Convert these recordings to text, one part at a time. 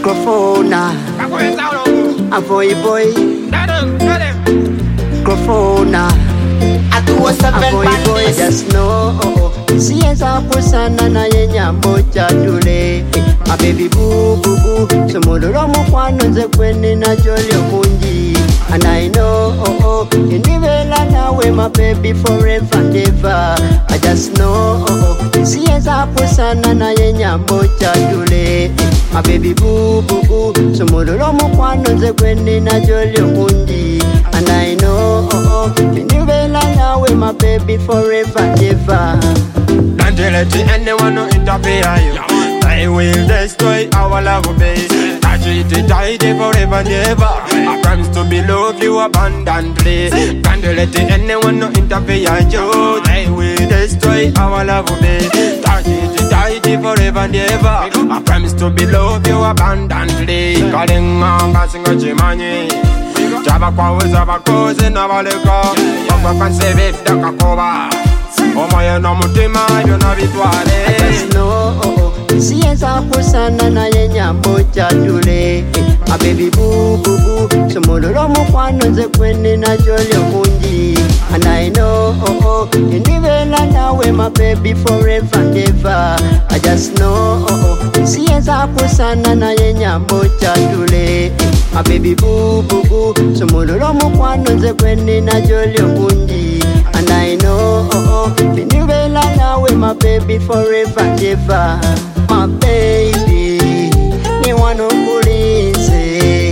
Microphone, a boy, microphone, I do a seven boy, just know. Sienza kusana na yenyambo chadule. My baby boo boo boo. Sumuluro mukwano nze kweni na jolyo munji. And I know, indivela nawe my baby forever and ever. I just know, sienza kusana na yenyambo chadule. My baby boo boo boo. Sumuluro mukwano nze kweni na jolyo munji. And I know, indivela nawe my baby forever and ever. Don't you let anyone interfere you. I will destroy our love base. Touch it tight forever and ever. I promise to be love you abundantly. Don't you let anyone interfere you. I will destroy our love base. Touch it tight forever and ever. I promise to be love you abundantly. Calling on passing a chimani. Java kwaweza abakozi n'abaleka. Bakwa kansebedda kakoba. Omoyo n'omutima byonna bitwale. I just know, sienza kusana na yenyambo chadule. My baby boo boo boo. Sumuluro mukwano nze kweni na jolyo munji. And I know, indivela nawe my baby forever and ever. I just know, sienza kusana na yenyambo chadule. My baby boo boo boo. Sumuluro mukwano nze kweni na jolyo munji. And I know, indivela nawe my baby forever and ever. My baby, ni wano kulinze.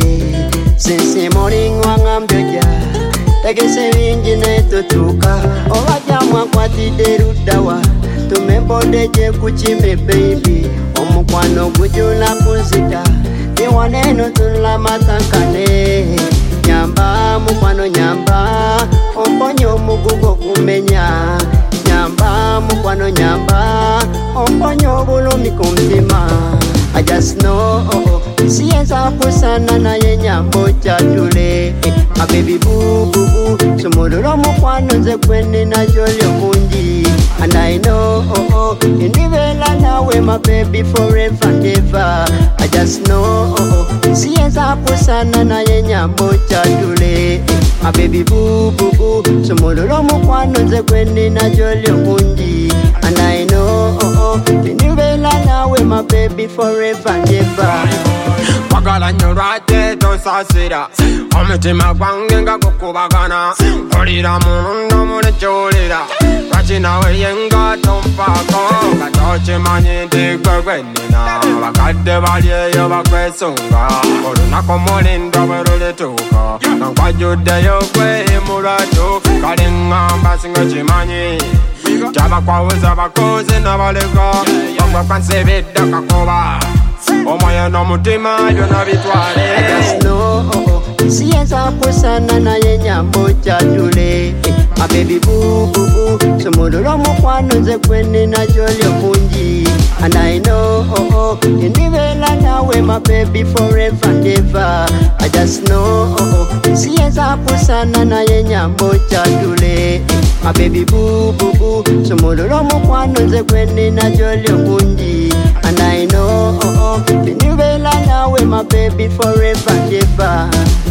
Since the morning wangambyoja. Tegese wingi netutuka. Owajamwa kwatide rudawa. Tumembodeje kuchime baby. Omukwano gujula kuzita. Ni waneno tula matankane. Nyamba mukwano nyamba. Omponyo mugugo kumenya. Nyamba mukwano nyamba. Omponyo bulumi kumtima. I just know, sienza kusana na yenyambo chadule. My baby boo boo boo. Sumuluro mukwano nze kweni na jolyo munji. And I know, indivela nawe my baby forever and ever. I just know, sienza kusana na yenyambo chadule. My baby boo boo boo. Sumuluro mukwano nze kweni na jolyo munji. And I know, indivela nawe my baby forever and ever. Wagala nyorate tosasira. Omutima gwange nga gukubagana. Olira munundo mulekyolera. Lwaki nawe yenga tompaako. Nga tokimanyi nti gwe gwenina. Bakadde bali eyo bakwesunga. Olunaku mulindo bwe lulituuka. Nga nkwajjuddeyo gwe mulwaddu. Kale ngamba singa kimanyi. Kyabakwawuza bakozi n'abaleka. Bagwa kansebedda kakoba. Omoyo n'omutima byonna bitwale. I just know, sienza kusana na yenyambo chadule. My baby boo boo boo. Sumuluro mukwano nze kweni na jolyo munji. And I know, indivela nawe my baby forever and ever. I just know, sienza kusana na yenyambo chadule. My baby boo boo boo. Sumuluro mukwano nze kweni na jolyo munji. And I know, indivela nawe my baby forever and ever.